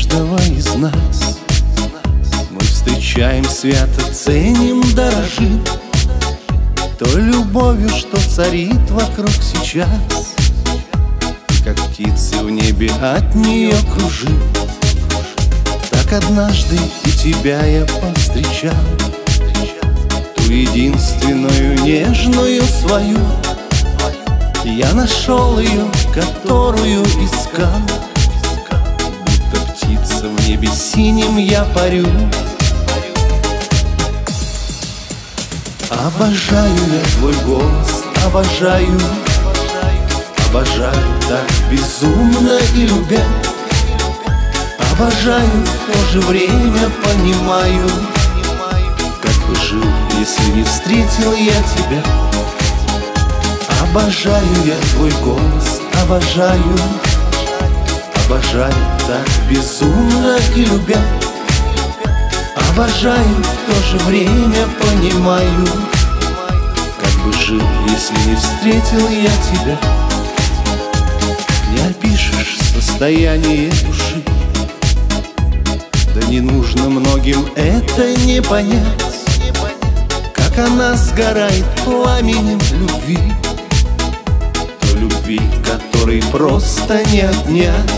каждого из нас. Мы встречаем свято, ценим, дорожим той любовью, что царит вокруг сейчас. И как птицы в небе от нее кружим. Так однажды и тебя я повстречал, ту единственную нежную свою. Я нашел ее, которую искал. Будто птица в небе синим я парю. Обожаю я твой голос, обожаю. Обожаю так безумно и любя. Обожаю, в то же время понимаю, как бы жил, если не встретил я тебя. Обожаю я твой голос, обожаю. Обожаю так безумно и любя. Обожаю, в то же время понимаю, как бы жил, если не встретил я тебя. Не опишешь состояние души, да не нужно многим это не понять, как она сгорает пламенем любви, той любви, которой просто не отнять.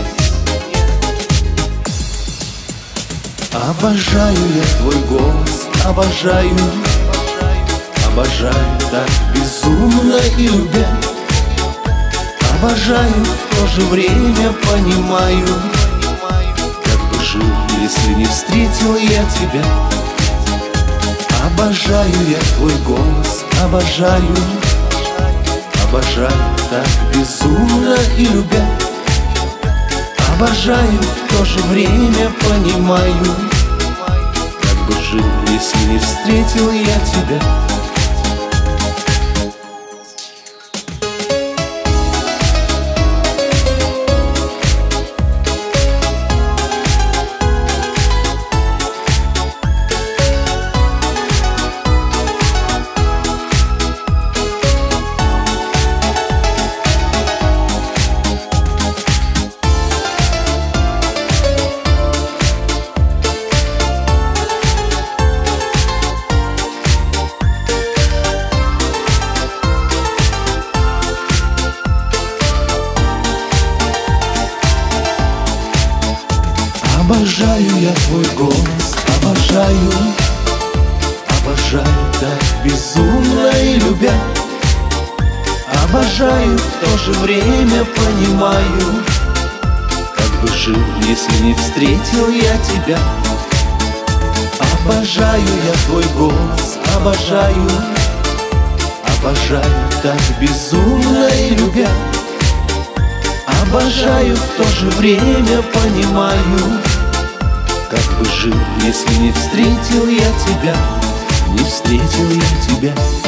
Обожаю я твой голос, обожаю. Обожаю так безумно и любя. Обожаю, в то же время понимаю, как бы жил, если не встретил я тебя. Обожаю я твой голос, обожаю. Обожаю так безумно и любя. Обожаю, в то же время понимаю, как бы жил, если не встретил я тебя. Обожаю я твой голос, обожаю. Обожаю так безумно и любя. Обожаю, в то же время понимаю, как бы жил, если не встретил я тебя. Обожаю я твой голос, обожаю. Обожаю так безумно и любя. Обожаю, в то же время понимаю, как бы жил, если не встретил я тебя. Не встретил я тебя.